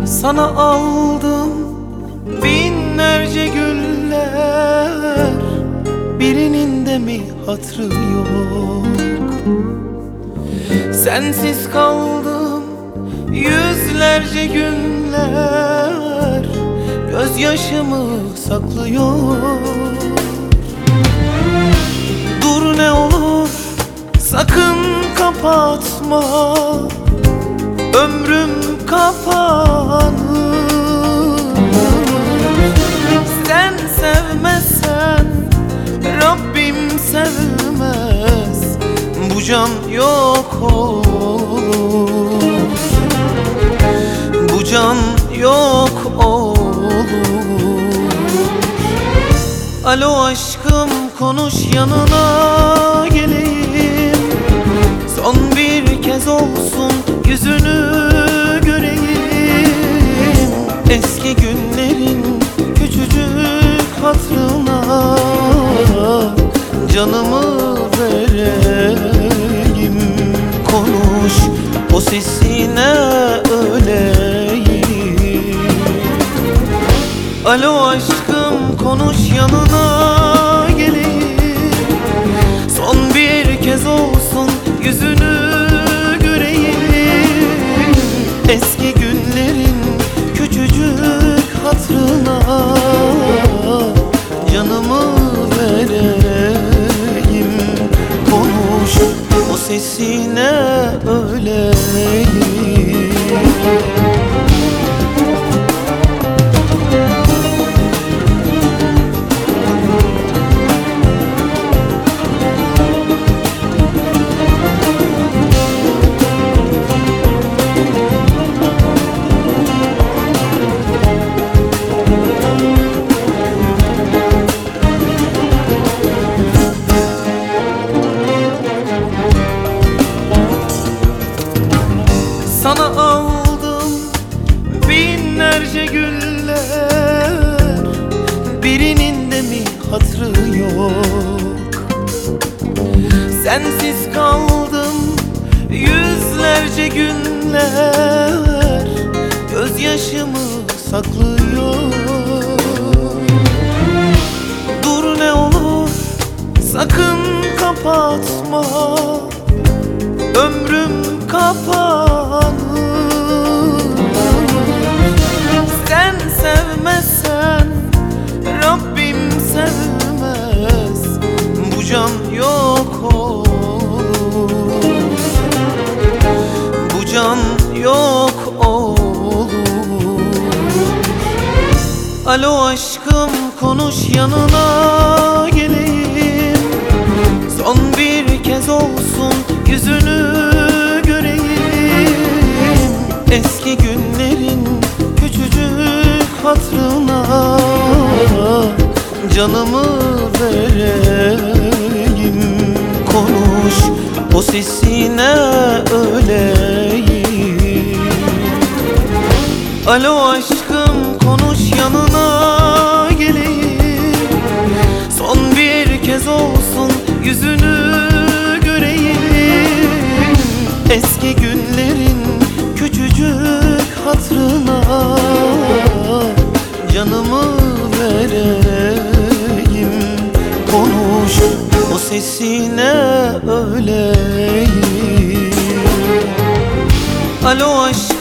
Sana aldım binlerce güller, birinin de mi hatırı yok? Sensiz kaldım yüzlerce günler, gözyaşımı saklıyor. Dur ne olur sakın kapatma, ömrüm kapanır. Sen sevmezsen Rabbim sevmez, bu can yok olur, bu can yok olur. Alo aşkım konuş, yanına geleyim, son bir kez olsun yüzünü göreyim. Eski günlerin küçücük hatırına canımı vereyim. Konuş, o sesine öleyim. Alo aşkım konuş, yanına geleyim, son bir kez olsun yüzünü göreyim. Eski günlerin küçücük hatırına canımı vereyim. Konuş, o sesine öleyim. Sana aldım binlerce güller, birinin de mi hatırı yok? Sensiz kaldım yüzlerce günler, gözyaşımı saklıyor. Dur ne olur sakın kapatma, ömrüm kapanır. Sen sevmezsen Rabbim sevmez, bu can yok olur, bu can yok olur. Alo aşkım konuş, yanına geleyim, son bir kez olsun yüzünü göreyim. Eski günlerin küçücük hatırına canımı vereyim. Konuş, o sesine öleyim. Alo aşkım konuş, yanına geleyim, son bir kez olsun yüzünü göreyim. Eski günlerin küçücük hatırına canımı vereyim. Konuş, o sesine öleyim. Alo aşkım